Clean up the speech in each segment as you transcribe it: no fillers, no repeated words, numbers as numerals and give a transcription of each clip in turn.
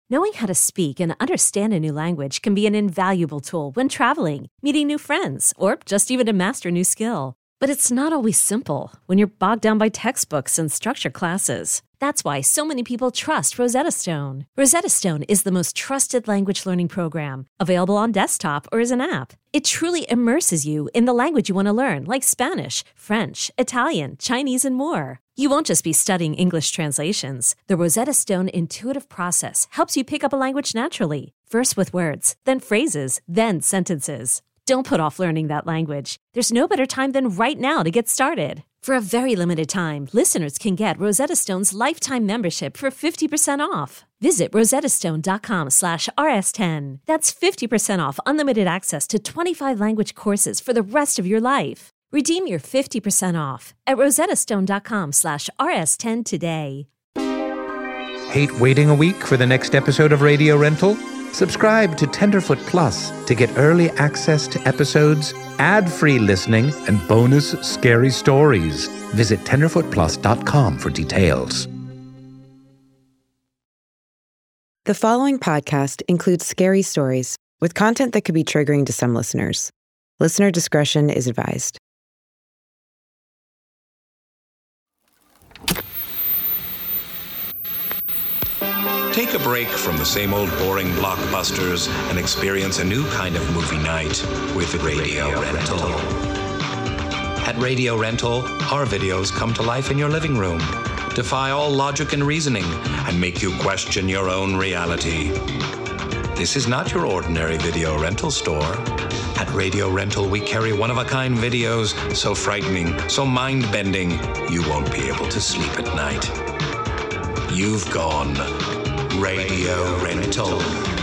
Knowing how to speak and understand a new language can be an invaluable tool when traveling, meeting new friends, or just even to master a new skill. But it's not always simple when you're bogged down by textbooks and structured classes. That's why so many people trust Rosetta Stone. Rosetta Stone is the most trusted language learning program, available on desktop or as an app. It truly immerses you in the language you want to learn, like Spanish, French, Italian, Chinese, and more. You won't just be studying English translations. The Rosetta Stone intuitive process helps you pick up a language naturally, first with words, then phrases, then sentences. Don't put off learning that language. There's no better time than right now to get started. For a very limited time, listeners can get Rosetta Stone's lifetime membership for 50% off. Visit rosettastone.com/rs10. That's 50% off unlimited access to 25 language courses for the rest of your life. Redeem your 50% off at rosettastone.com/rs10 today. Hate waiting a week for the next episode of Radio Rental? Subscribe to Tenderfoot Plus to get early access to episodes, ad-free listening, and bonus scary stories. Visit tenderfootplus.com for details. The following podcast includes scary stories with content that could be triggering to some listeners. Listener discretion is advised. Take a break from the same old boring blockbusters and experience a new kind of movie night with Radio Rental. At Radio Rental, our videos come to life in your living room, defy all logic and reasoning, and make you question your own reality. This is not your ordinary video rental store. At Radio Rental, we carry one-of-a-kind videos so frightening, so mind-bending, you won't be able to sleep at night. You've gone Radio Rental.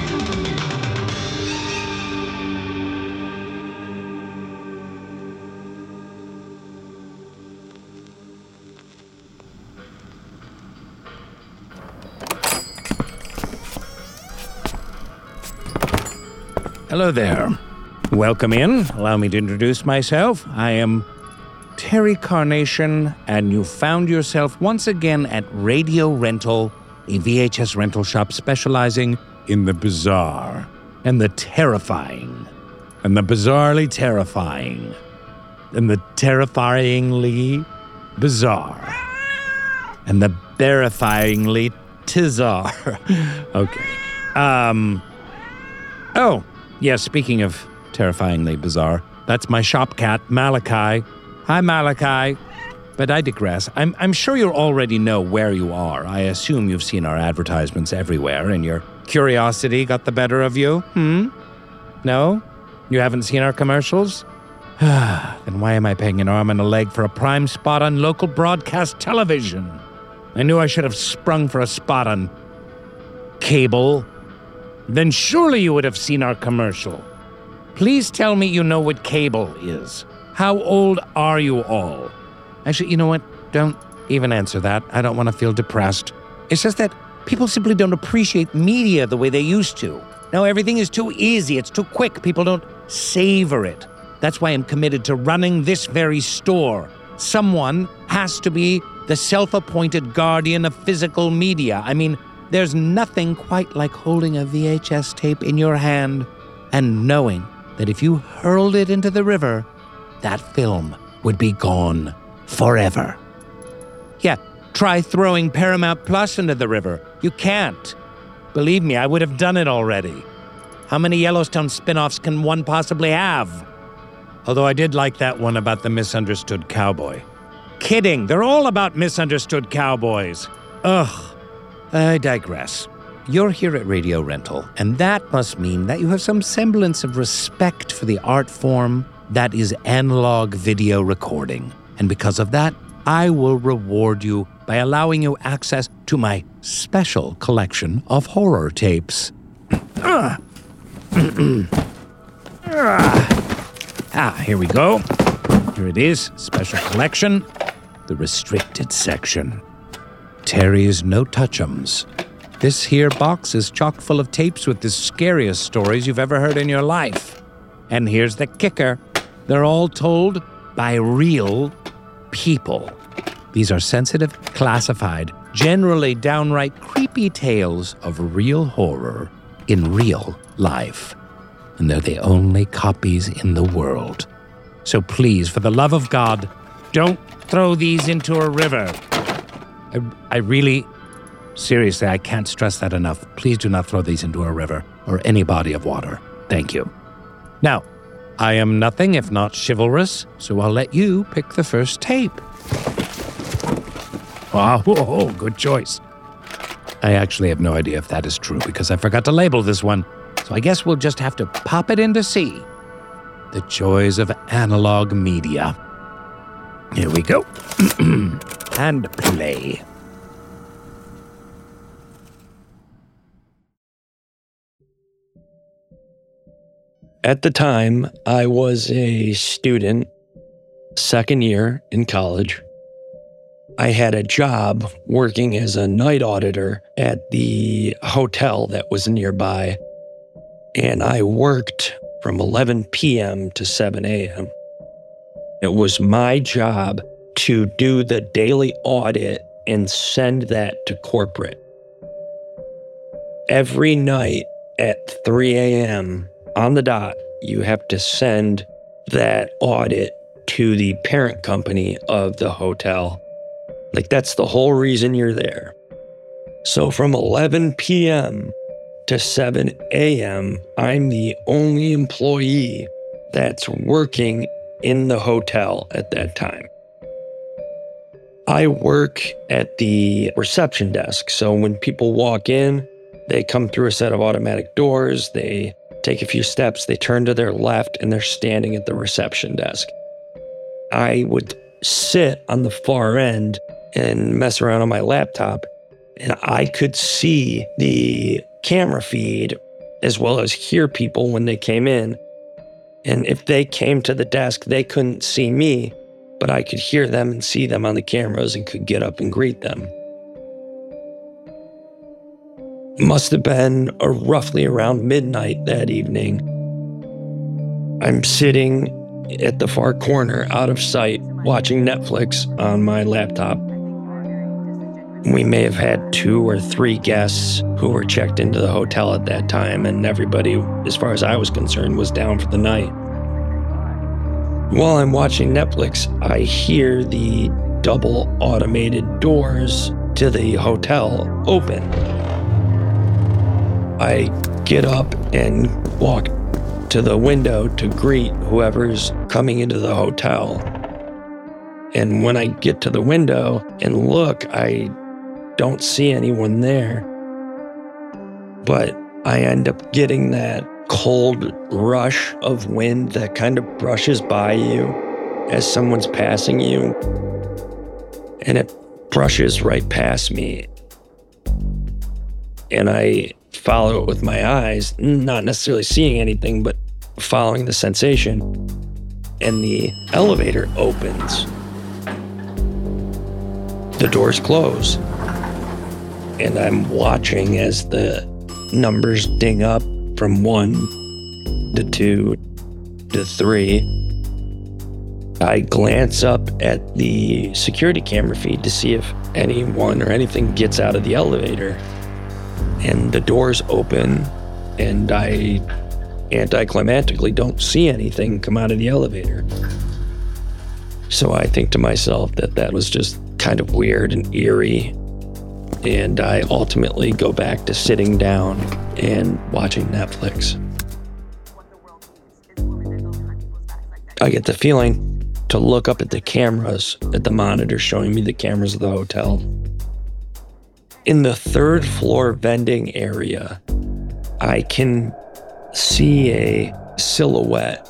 Hello there. Welcome in. Allow me to introduce myself. I am Terry Carnation, and you found yourself once again at Radio Rental, a VHS rental shop specializing in the bizarre and the terrifying and the bizarrely terrifying and the terrifyingly bizarre and the terrifyingly tizarre. Okay. Oh, yes, speaking of terrifyingly bizarre, that's my shop cat, Malachi. Hi, Malachi. But I digress. I'm sure you already know where you are. I assume you've seen our advertisements everywhere, and your curiosity got the better of you? No? You haven't seen our commercials? Then why am I paying an arm and a leg for a prime spot on local broadcast television? I knew I should have sprung for a spot on cable. Then surely you would have seen our commercial. Please tell me you know what cable is. How old are you all? Actually, you know what? Don't even answer that. I don't want to feel depressed. It's just that people simply don't appreciate media the way they used to. Now everything is too easy. It's too quick. People don't savor it. That's why I'm committed to running this very store. Someone has to be the self-appointed guardian of physical media. I mean, there's nothing quite like holding a VHS tape in your hand and knowing that if you hurled it into the river, that film would be gone forever. Yeah, try throwing Paramount Plus into the river. You can't. Believe me, I would have done it already. How many Yellowstone spin-offs can one possibly have? Although I did like that one about the misunderstood cowboy. Kidding, they're all about misunderstood cowboys. Ugh, I digress. You're here at Radio Rental, and that must mean that you have some semblance of respect for the art form that is analog video recording. And because of that, I will reward you by allowing you access to my special collection of horror tapes. Here we go. Here it is, special collection, the restricted section. Terry's No Touch'ems. This here box is chock full of tapes with the scariest stories you've ever heard in your life. And here's the kicker. They're all told by real people. These are sensitive, classified, generally downright creepy tales of real horror in real life. And they're the only copies in the world. So please, for the love of God, don't throw these into a river. I really, seriously, I can't stress that enough. Please do not throw these into a river or any body of water. Thank you. Now, I am nothing if not chivalrous, so I'll let you pick the first tape. Wow, good choice. I actually have no idea if that is true because I forgot to label this one, so I guess we'll just have to pop it in to see. The joys of analog media. Here we go. And play. At the time, I was a student, second year in college. I had a job working as a night auditor at the hotel that was nearby, and I worked from 11 p.m. to 7 a.m. It was my job to do the daily audit and send that to corporate. Every night at 3 a.m. on the dot, you have to send that audit to the parent company of the hotel. Like, that's the whole reason you're there. So from 11 p.m. to 7 a.m., I'm the only employee that's working in the hotel at that time. I work at the reception desk. So when people walk in, they come through a set of automatic doors, they take a few steps, they turn to their left, and they're standing at the reception desk. I would sit on the far end and mess around on my laptop, and I could see the camera feed as well as hear people when they came in. And if they came to the desk, they couldn't see me, but I could hear them and see them on the cameras and could get up and greet them. It must have been roughly around midnight that evening. I'm sitting at the far corner, out of sight, watching Netflix on my laptop. We may have had 2 or 3 guests who were checked into the hotel at that time, and everybody, as far as I was concerned, was down for the night. While I'm watching Netflix, I hear the double automated doors to the hotel open. I get up and walk to the window to greet whoever's coming into the hotel. And when I get to the window and look, I don't see anyone there. But I end up getting that cold rush of wind that kind of brushes by you as someone's passing you. And it brushes right past me. And I follow it with my eyes, not necessarily seeing anything, but following the sensation. And the elevator opens. The doors close. And I'm watching as the numbers ding up from 1 to 2 to 3. I glance up at the security camera feed to see if anyone or anything gets out of the elevator. And the doors open, and I anticlimactically don't see anything come out of the elevator. So I think to myself that was just kind of weird and eerie. And I ultimately go back to sitting down and watching Netflix. I get the feeling to look up at the cameras, at the monitor showing me the cameras of the hotel. In the 3rd floor vending area, I can see a silhouette.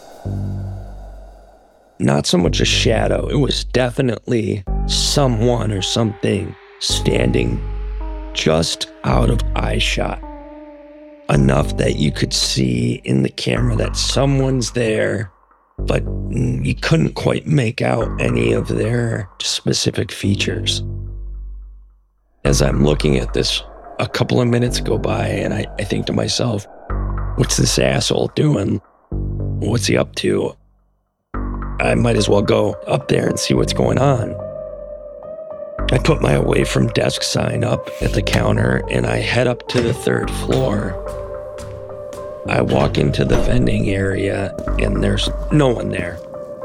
Not so much a shadow. It was definitely someone or something standing just out of eye shot. Enough that you could see in the camera that someone's there, but you couldn't quite make out any of their specific features. As I'm looking at this, a couple of minutes go by, and I think to myself, what's this asshole doing? What's he up to? I might as well go up there and see what's going on. I put my away from desk sign up at the counter and I head up to the 3rd floor. I walk into the vending area and there's no one there.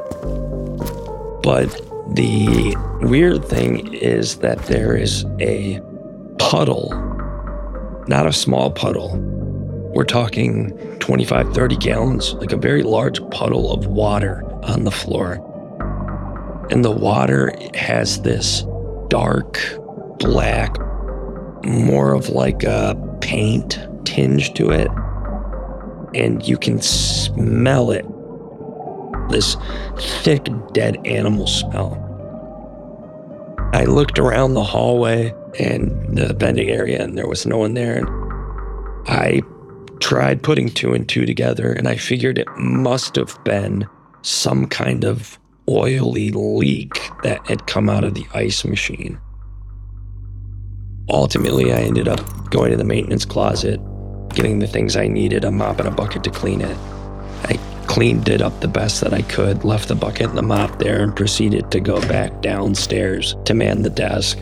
But the weird thing is that there is a puddle, not a small puddle. We're talking 25, 30 gallons, like a very large puddle of water on the floor. And the water has this dark, black, more of like a paint tinge to it. And you can smell it. This thick, dead animal smell. I looked around the hallway and the vending area and there was no one there. And I tried putting 2 and 2 together and I figured it must have been some kind of oily leak that had come out of the ice machine. Ultimately, I ended up going to the maintenance closet, getting the things I needed, a mop and a bucket to clean it. I cleaned it up the best that I could, left the bucket and the mop there, and proceeded to go back downstairs to man the desk.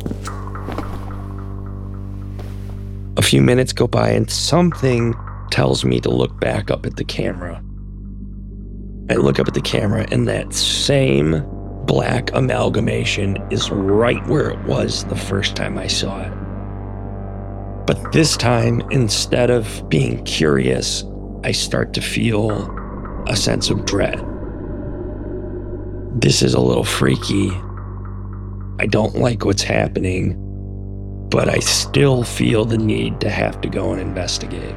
A few minutes go by and something tells me to look back up at the camera. I look up at the camera and that same black amalgamation is right where it was the first time I saw it. But this time, instead of being curious, I start to feel a sense of dread. This is a little freaky. I don't like what's happening, but I still feel the need to have to go and investigate.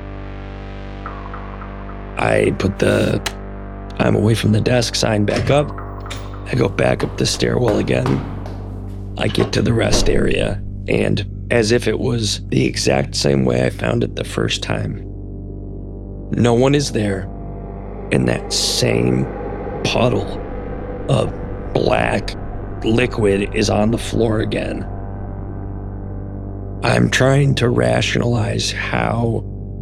I put the I'm away from the desk sign back up. I go back up the stairwell again. I get to the rest area, and as if it was the exact same way I found it the first time, no one is there, and that same puddle of black liquid is on the floor again. I'm trying to rationalize how,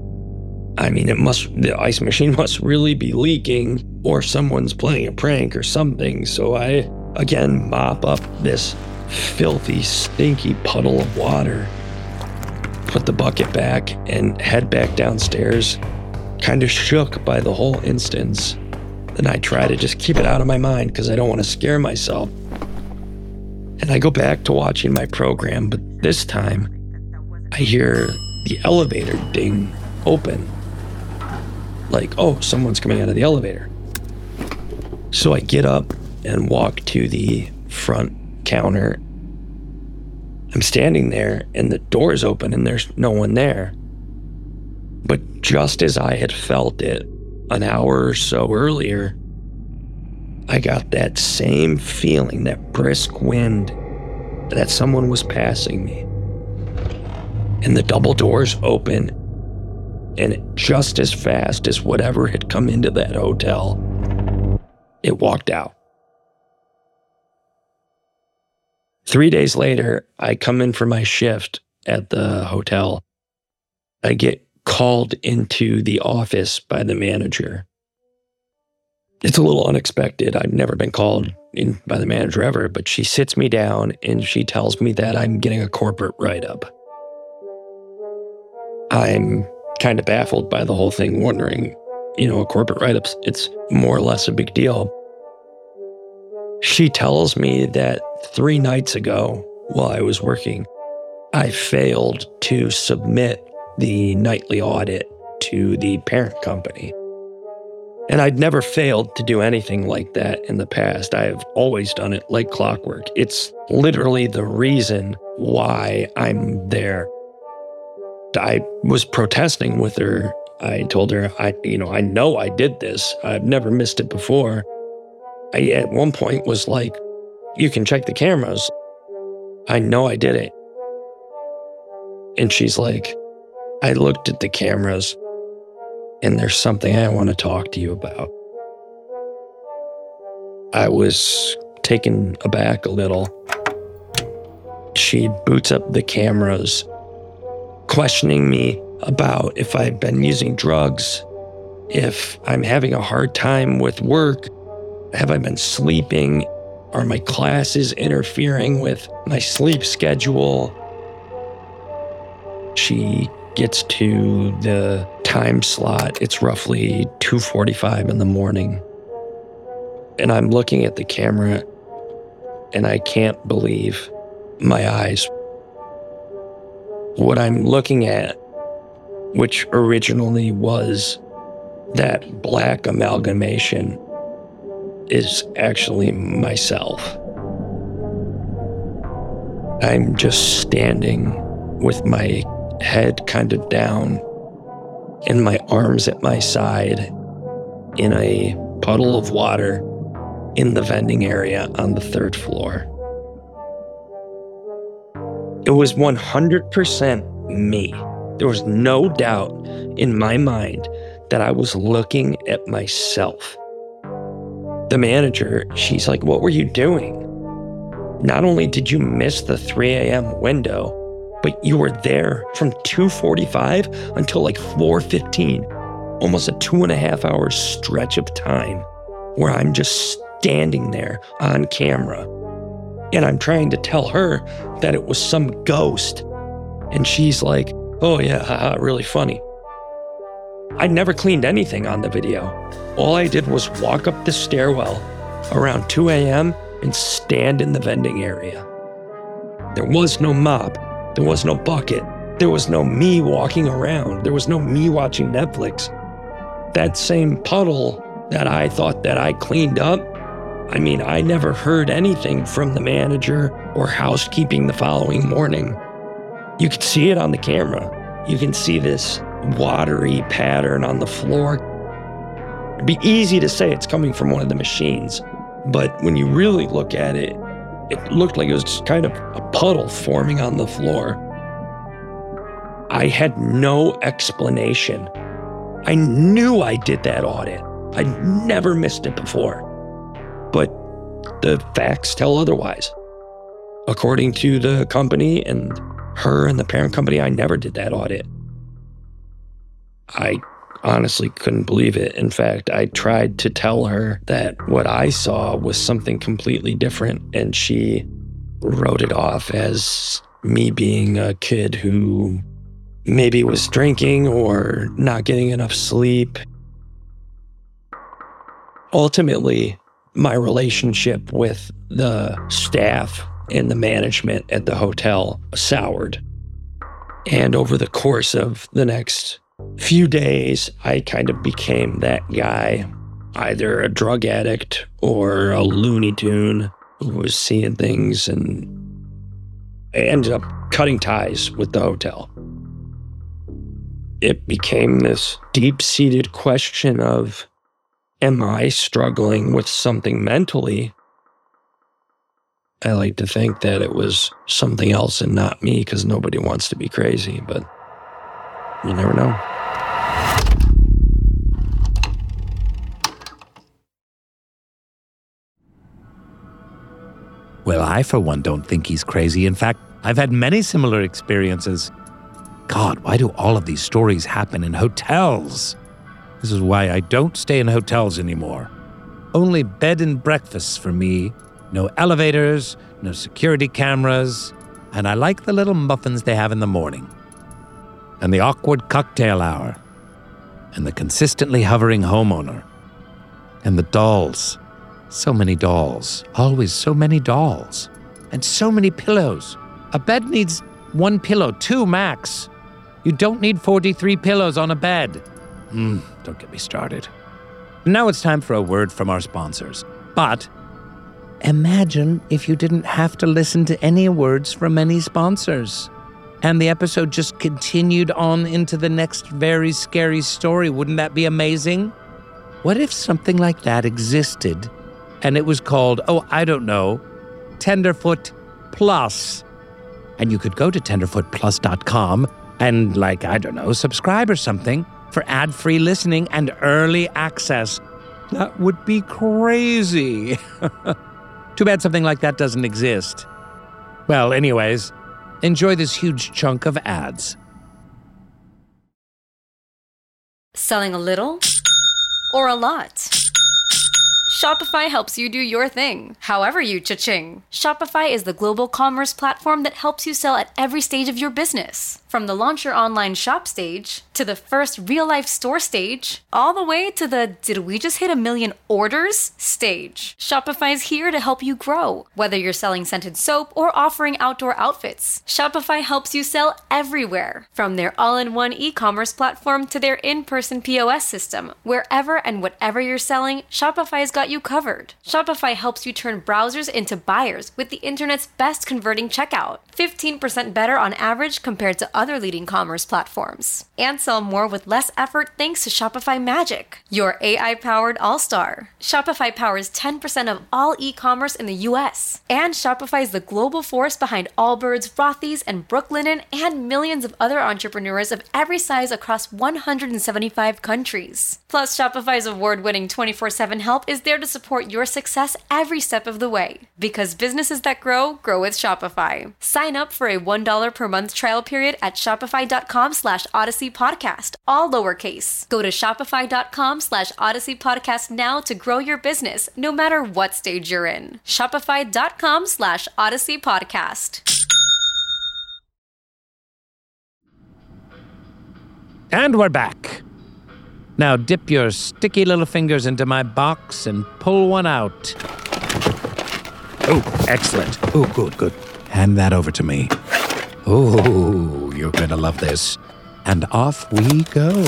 the ice machine must really be leaking, or someone's playing a prank or something. So I, again, mop up this filthy, stinky puddle of water, put the bucket back, and head back downstairs, kind of shook by the whole instance. Then I try to just keep it out of my mind because I don't want to scare myself. And I go back to watching my program, but this time I hear the elevator ding open. Like, oh, someone's coming out of the elevator. So I get up and walk to the front counter. I'm standing there and the door's open and there's no one there. But just as I had felt it an hour or so earlier, I got that same feeling, that brisk wind, that someone was passing me. And the double doors open, and just as fast as whatever had come into that hotel, it walked out. 3 days later, I come in for my shift at the hotel. I get called into the office by the manager. It's a little unexpected. I've never been called in by the manager ever, but she sits me down and she tells me that I'm getting a corporate write-up. I'm kind of baffled by the whole thing, wondering, a corporate write-up, it's more or less a big deal. She tells me that 3 nights ago, while I was working, I failed to submit the nightly audit to the parent company. And I'd never failed to do anything like that in the past. I have always done it like clockwork. It's literally the reason why I'm there. I was protesting with her. I told her, I know I did this. I've never missed it before. I, at one point, was like, you can check the cameras. I know I did it. And she's like, I looked at the cameras and there's something I want to talk to you about. I was taken aback a little. She boots up the cameras, questioning me about if I've been using drugs, if I'm having a hard time with work, have I been sleeping, Are my classes interfering with my sleep schedule? She gets to the time slot. It's roughly 2:45 in the morning. And I'm looking at the camera, and I can't believe my eyes. What I'm looking at, which originally was that black amalgamation, is actually myself. I'm just standing with my head kind of down and my arms at my side in a puddle of water in the vending area on the 3rd floor. It was 100% me. There was no doubt in my mind that I was looking at myself. The manager, she's like, "What were you doing? Not only did you miss the 3 a.m. window, but you were there from 2:45 until like 4:15, almost a 2.5 hour stretch of time where I'm just standing there on camera. And I'm trying to tell her that it was some ghost. And she's like, "Oh yeah, haha, really funny." I never cleaned anything on the video. All I did was walk up the stairwell around 2 a.m. and stand in the vending area. There was no mop. There was no bucket. There was no me walking around. There was no me watching Netflix. That same puddle that I thought that I cleaned up, I mean, I never heard anything from the manager or housekeeping the following morning. You could see it on the camera. You can see this watery pattern on the floor. It'd be easy to say it's coming from one of the machines, but when you really look at it, it looked like it was just kind of a puddle forming on the floor. I had no explanation. I knew I did that audit. I'd never missed it before. But the facts tell otherwise. According to the company and her and the parent company, I never did that audit. I honestly couldn't believe it. In fact, I tried to tell her that what I saw was something completely different, and she wrote it off as me being a kid who maybe was drinking or not getting enough sleep. Ultimately, my relationship with the staff and the management at the hotel soured. And over the course of the next few days, I kind of became that guy, either a drug addict or a Looney Tune who was seeing things, and I ended up cutting ties with the hotel. It became this deep-seated question of, am I struggling with something mentally? I like to think that it was something else and not me, because nobody wants to be crazy, but you never know. Well, I, for one, don't think he's crazy. In fact, I've had many similar experiences. God, why do all of these stories happen in hotels? This is why I don't stay in hotels anymore. Only bed and breakfasts for me. No elevators, no security cameras, and I like the little muffins they have in the morning. And the awkward cocktail hour. And the consistently hovering homeowner. And the dolls. So many dolls. Always so many dolls. And so many pillows. A bed needs 1 pillow, 2 max. You don't need 43 pillows on a bed. Don't get me started. Now it's time for a word from our sponsors. But imagine if you didn't have to listen to any words from any sponsors, and the episode just continued on into the next very scary story. Wouldn't that be amazing? What if something like that existed, and it was called, Tenderfoot Plus? And you could go to tenderfootplus.com and, subscribe or something for ad-free listening and early access. That would be crazy. Too bad something like that doesn't exist. Well, anyways, enjoy this huge chunk of ads. Selling a little or a lot? Shopify helps you do your thing, however you cha-ching. Shopify is the global commerce platform that helps you sell at every stage of your business. From the launch your online shop stage, to the first real-life store stage, all the way to the did we just hit 1 million orders stage. Shopify's here to help you grow. Whether you're selling scented soap or offering outdoor outfits, Shopify helps you sell everywhere. From their all-in-one e-commerce platform to their in-person POS system, wherever and whatever you're selling, Shopify's got you covered. Shopify helps you turn browsers into buyers with the internet's best converting checkout. 15% better on average compared to other leading commerce platforms. And sell more with less effort thanks to Shopify Magic, your AI-powered all-star. Shopify powers 10% of all e-commerce in the US. And Shopify is the global force behind Allbirds, Rothy's, and Brooklinen, and millions of other entrepreneurs of every size across 175 countries. Plus, Shopify's award-winning 24/7 help is there to support your success every step of the way. Because businesses that grow with Shopify. Sign up for a $1 per month trial period at shopify.com/Odyssey Podcast, all lowercase. Go to shopify.com/Odyssey Podcast now to grow your business, no matter what stage you're in. Shopify.com/Odyssey Podcast. And we're back. Now dip your sticky little fingers into my box and pull one out. Oh, excellent. Oh, good. Hand that over to me. Oh, you're going to love this. And off we go.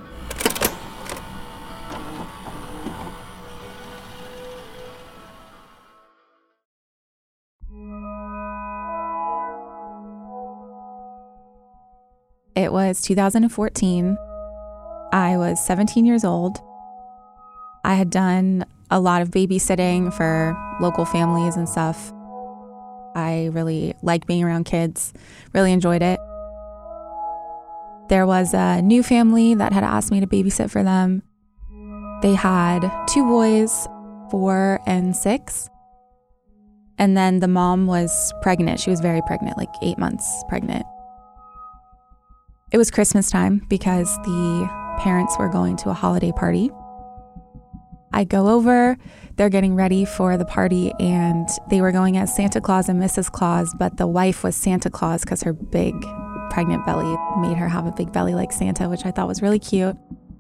It was 2014. I was 17 years old. I had done a lot of babysitting for local families and stuff. I really liked being around kids, really enjoyed it. There was a new family that had asked me to babysit for them. They had 2 boys, 4 and 6. And then the mom was pregnant. She was very pregnant, like 8 months pregnant. It was Christmas time because the parents were going to a holiday party. I go over, they're getting ready for the party, and they were going as Santa Claus and Mrs. Claus, but the wife was Santa Claus because her big pregnant belly made her have a big belly like Santa, which I thought was really cute.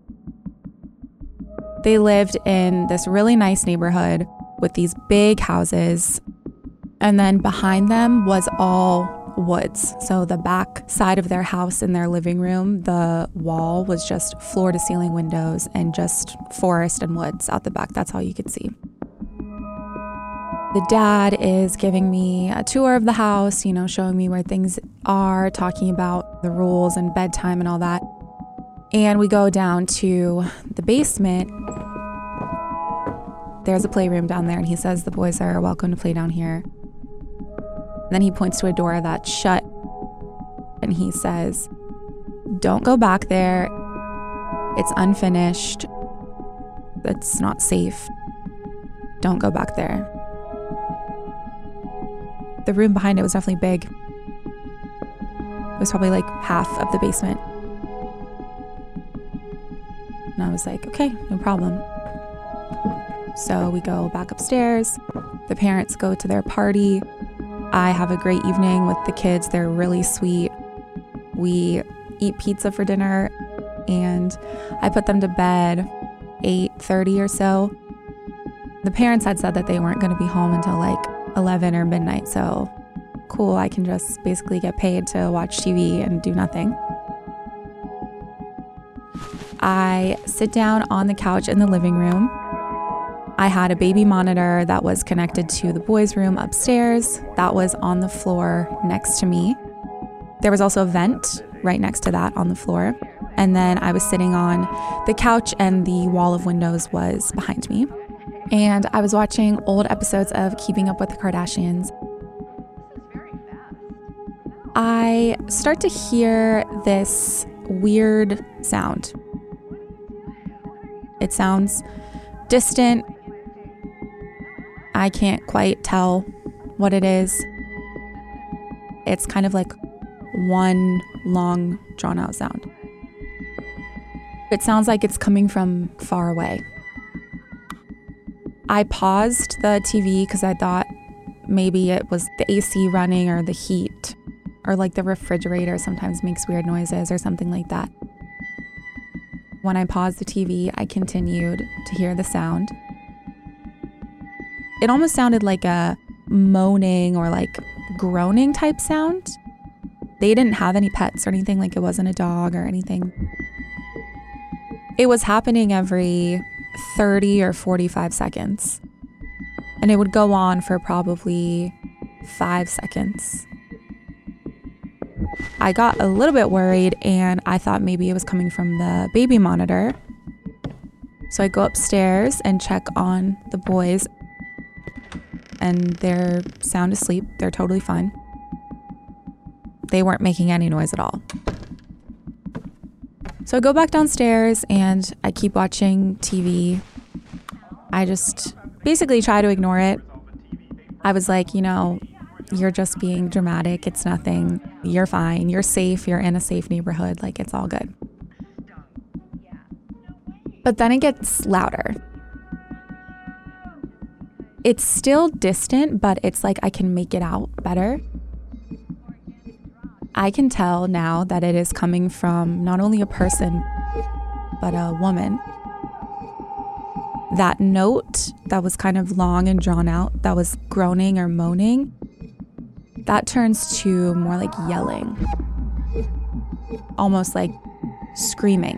They lived in this really nice neighborhood with these big houses, and then behind them was all woods. So the back side of their house in their living room, the wall was just floor to ceiling windows and just forest and woods out the back. That's all you could see. The dad is giving me a tour of the house, showing me where things are, talking about the rules and bedtime and all that. And we go down to the basement. There's a playroom down there, and he says the boys are welcome to play down here. Then he points to a door that's shut, and he says, "Don't go back there. It's unfinished. It's not safe. Don't go back there." The room behind it was definitely big. It was probably like half of the basement. And I was like, okay, no problem. So we go back upstairs. The parents go to their party. I have a great evening with the kids. They're really sweet. We eat pizza for dinner, and I put them to bed 8:30 or so. The parents had said that they weren't going to be home until like 11 or midnight, so cool, I can just basically get paid to watch TV and do nothing. I sit down on the couch in the living room. I had a baby monitor that was connected to the boys' room upstairs. That was on the floor next to me. There was also a vent right next to that on the floor. And then I was sitting on the couch, and the wall of windows was behind me. And I was watching old episodes of Keeping Up with the Kardashians. I start to hear this weird sound. It sounds distant. I can't quite tell what it is. It's kind of like one long, drawn-out sound. It sounds like it's coming from far away. I paused the TV because I thought maybe it was the AC running or the heat, or like the refrigerator sometimes makes weird noises or something like that. When I paused the TV, I continued to hear the sound. It almost sounded like a moaning or like groaning type sound. They didn't have any pets or anything, like it wasn't a dog or anything. It was happening every 30 or 45 seconds. And it would go on for probably 5 seconds. I got a little bit worried and I thought maybe it was coming from the baby monitor. So I go upstairs and check on the boys, and they're sound asleep. They're totally fine. They weren't making any noise at all. So I go back downstairs and I keep watching TV. I just basically try to ignore it. I was like, you're just being dramatic. It's nothing. You're fine. You're safe. You're in a safe neighborhood. Like, it's all good. But then it gets louder. It's still distant, but it's like I can make it out better. I can tell now that it is coming from not only a person, but a woman. That note that was kind of long and drawn out, that was groaning or moaning, that turns to more like yelling, almost like screaming.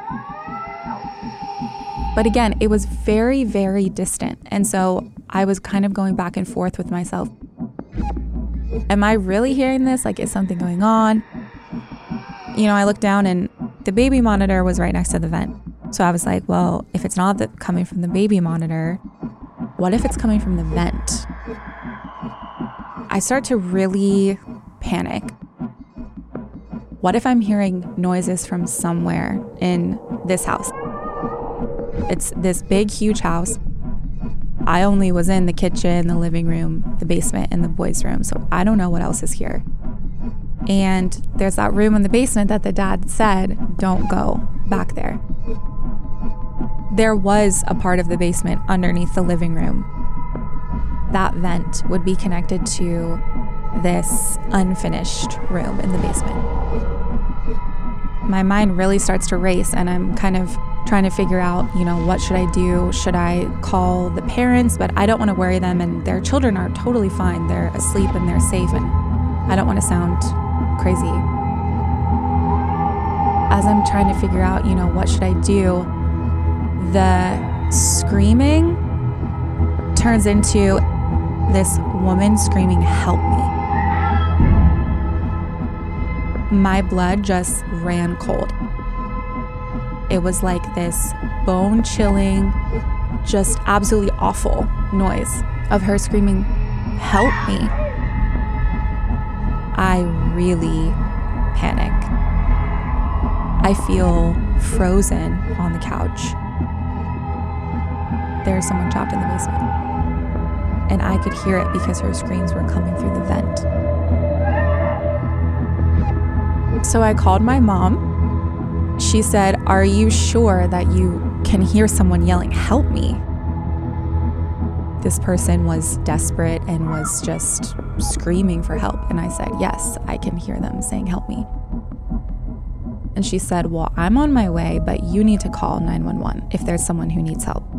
But again, it was very, very distant. And so I was kind of going back and forth with myself. Am I really hearing this? Like, is something going on? I looked down and the baby monitor was right next to the vent. So I was like, well, if it's not coming from the baby monitor, what if it's coming from the vent? I start to really panic. What if I'm hearing noises from somewhere in this house? It's this big, huge house. I only was in the kitchen, the living room, the basement, and the boys' room, so I don't know what else is here. And there's that room in the basement that the dad said, don't go back there. There was a part of the basement underneath the living room. That vent would be connected to this unfinished room in the basement. My mind really starts to race, and I'm kind of trying to figure out, what should I do? Should I call the parents? But I don't want to worry them, and their children are totally fine. They're asleep and they're safe, and I don't want to sound crazy. As I'm trying to figure out, what should I do? The screaming turns into this woman screaming, "Help me." My blood just ran cold. It was like this bone-chilling, just absolutely awful noise of her screaming, "Help me." I really panic. I feel frozen on the couch. There's someone trapped in the basement. And I could hear it because her screams were coming through the vent. So I called my mom. She said, "Are you sure that you can hear someone yelling, 'Help me'?" This person was desperate and was just screaming for help. And I said, "Yes, I can hear them saying, 'Help me.'" And she said, "Well, I'm on my way, but you need to call 911 if there's someone who needs help."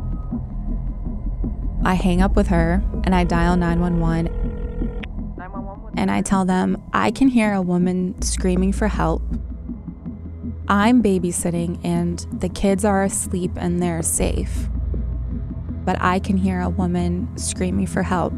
I hang up with her and I dial 911 and I tell them, I can hear a woman screaming for help. I'm babysitting and the kids are asleep and they're safe. But I can hear a woman screaming for help.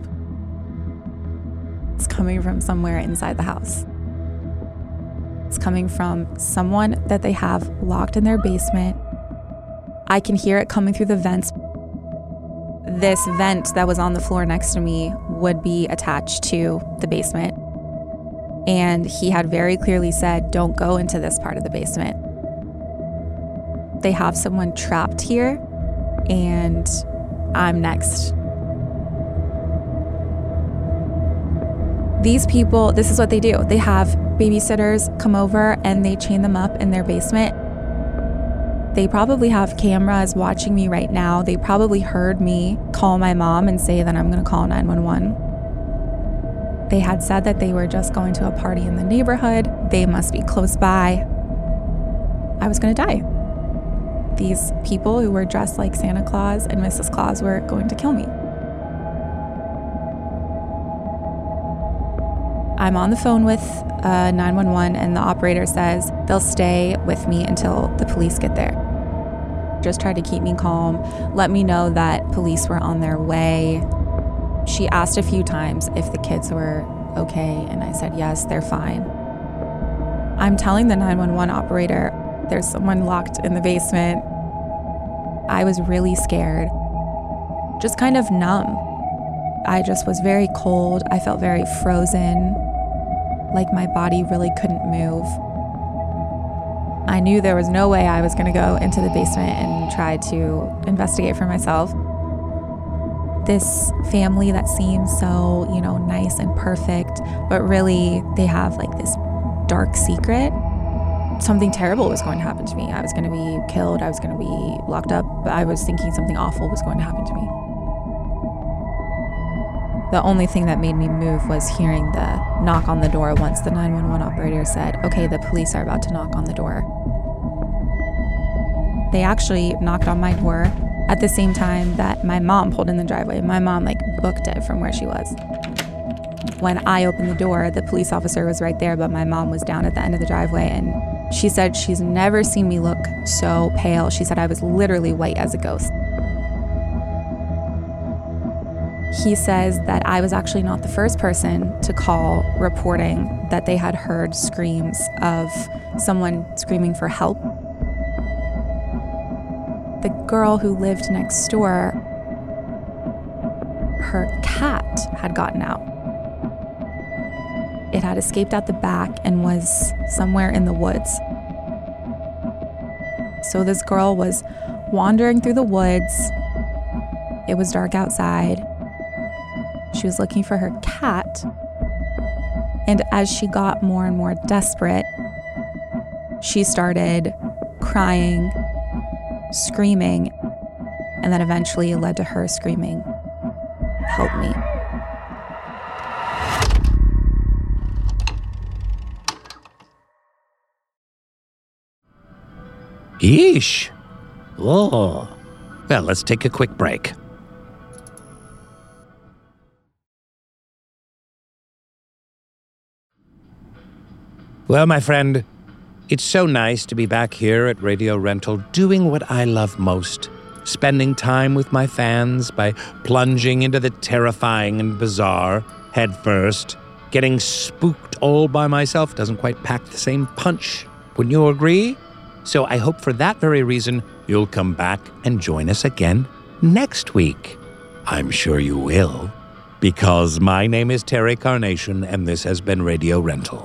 It's coming from somewhere inside the house. It's coming from someone that they have locked in their basement. I can hear it coming through the vents. This vent that was on the floor next to me would be attached to the basement. And he had very clearly said, "Don't go into this part of the basement." They have someone trapped here, and I'm next. These people, this is what they do. They have babysitters come over and they chain them up in their basement. They probably have cameras watching me right now. They probably heard me call my mom and say that I'm going to call 911. They had said that they were just going to a party in the neighborhood. They must be close by. I was going to die. These people who were dressed like Santa Claus and Mrs. Claus were going to kill me. I'm on the phone with 911 and the operator says they'll stay with me until the police get there. Just tried to keep me calm, let me know that police were on their way. She asked a few times if the kids were okay, and I said, yes, they're fine. I'm telling the 911 operator, there's someone locked in the basement. I was really scared, just kind of numb. I just was very cold. I felt very frozen, like my body really couldn't move. I knew there was no way I was going to go into the basement and try to investigate for myself. This family that seems so, nice and perfect, but really they have like this dark secret. Something terrible was going to happen to me. I was going to be killed. I was going to be locked up. But I was thinking something awful was going to happen to me. The only thing that made me move was hearing the knock on the door once the 911 operator said, okay, the police are about to knock on the door. They actually knocked on my door at the same time that my mom pulled in the driveway. My mom booked it from where she was. When I opened the door, the police officer was right there, but my mom was down at the end of the driveway, and she said she's never seen me look so pale. She said I was literally white as a ghost. He says that I was actually not the first person to call reporting that they had heard screams of someone screaming for help. The girl who lived next door, her cat had gotten out. It had escaped out the back and was somewhere in the woods. So this girl was wandering through the woods. It was dark outside. She was looking for her cat. And as she got more and more desperate, she started crying, screaming, and then eventually it led to her screaming, "Help me." Yeesh. Oh. Well, let's take a quick break. Well, my friend, it's so nice to be back here at Radio Rental doing what I love most, spending time with my fans by plunging into the terrifying and bizarre head first. Getting spooked all by myself doesn't quite pack the same punch. Wouldn't you agree? So I hope for that very reason you'll come back and join us again next week. I'm sure you will, because my name is Terry Carnation and this has been Radio Rental.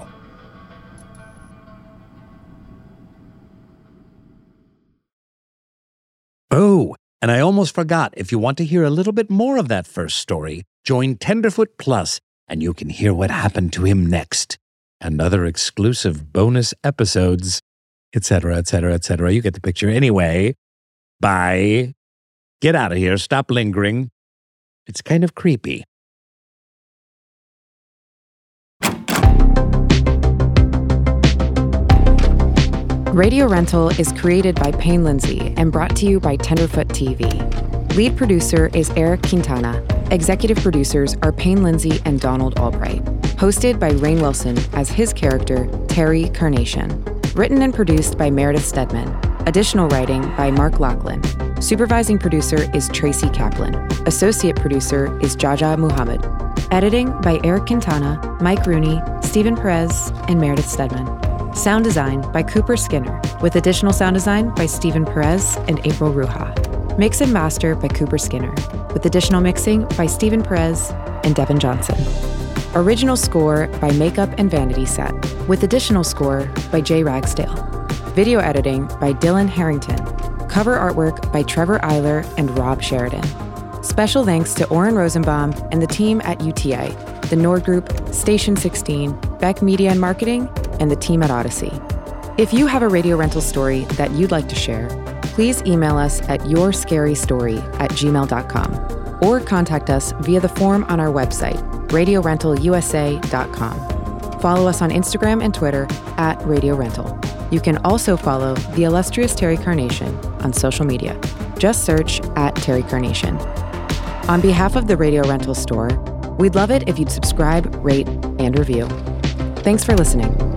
Oh, and I almost forgot, if you want to hear a little bit more of that first story, join Tenderfoot Plus, and you can hear what happened to him next, and other exclusive bonus episodes, etc., etc., etc. You get the picture. Anyway, bye. Get out of here. Stop lingering. It's kind of creepy. Radio Rental is created by Payne Lindsay and brought to you by Tenderfoot TV. Lead producer is Eric Quintana. Executive producers are Payne Lindsay and Donald Albright. Hosted by Rainn Wilson as his character, Terry Carnation. Written and produced by Meredith Stedman. Additional writing by Mark Lachlan. Supervising producer is Tracy Kaplan. Associate producer is Jaja Muhammad. Editing by Eric Quintana, Mike Rooney, Stephen Perez, and Meredith Stedman. Sound design by Cooper Skinner, with additional sound design by Stephen Perez and April Ruha. Mix and master by Cooper Skinner, with additional mixing by Stephen Perez and Devin Johnson. Original score by Makeup and Vanity Set, with additional score by Jay Ragsdale. Video editing by Dylan Harrington. Cover artwork by Trevor Eiler and Rob Sheridan. Special thanks to Oren Rosenbaum and the team at UTA, the Nord Group, Station 16, Beck Media and Marketing, and the team at Odyssey. If you have a Radio Rental story that you'd like to share, please email us at yourscarystory@gmail.com or contact us via the form on our website, RadioRentalUSA.com. Follow us on Instagram and Twitter @RadioRental. You can also follow the illustrious Terry Carnation on social media. Just search @TerryCarnation. On behalf of the Radio Rental store, we'd love it if you'd subscribe, rate, and review. Thanks for listening.